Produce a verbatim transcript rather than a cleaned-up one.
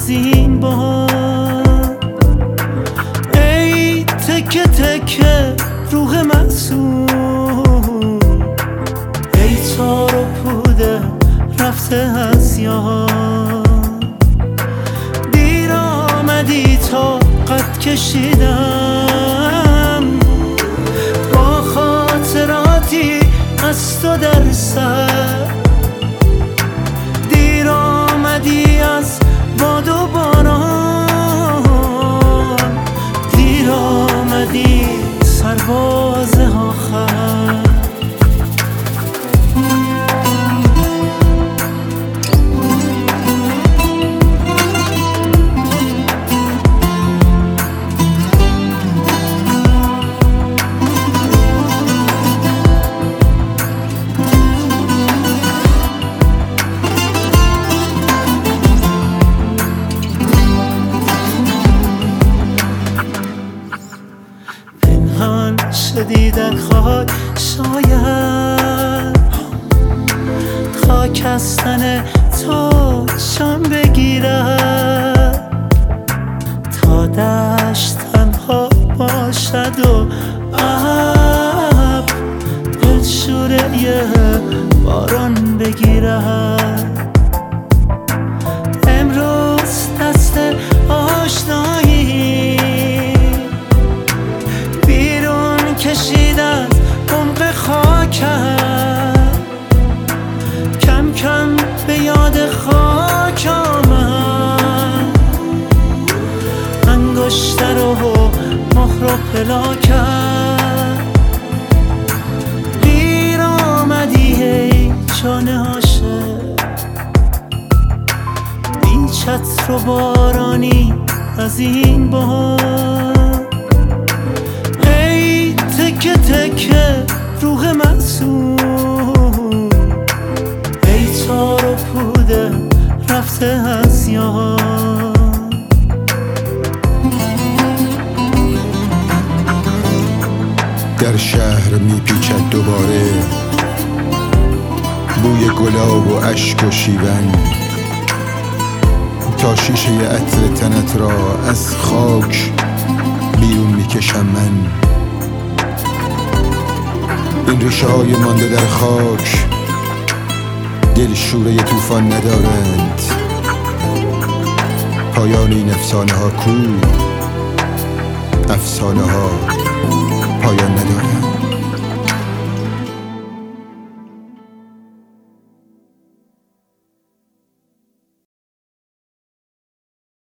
از این بار. ای تکه تکه روح معصوم، ای تار و پوده رفته از یاد. دیر آمدی تا قد کشیدم با خاطراتی از تو در سر. دیر آمدی از باد و باران، دیر آمدی سرباز آخر. شدی در خاک، شاید خاکستن تو شان بگیرد تا دشت تنها باشد و ابر دلشوره باران بگیرد. امروز دست آشنایی کشید از عمق خاکم، کم کم به یاد خاک آمد. انگشتر و مهر و پلاکم، دیر آمدی ای جان عاشق، بی چتر و بارانی از این بار. تکه تکه روح معصوم، ای تار و پوده رفته از یاد. در شهر میپیچد دوباره بوی گلاب و اشک و شیون، تا شیشه عطر تنت را از خاک بیرون میکشم من. این ریشه های مانده در خاک دل شوره طوفان ندارند. پایان این افسانه ها کو؟ افسانه ها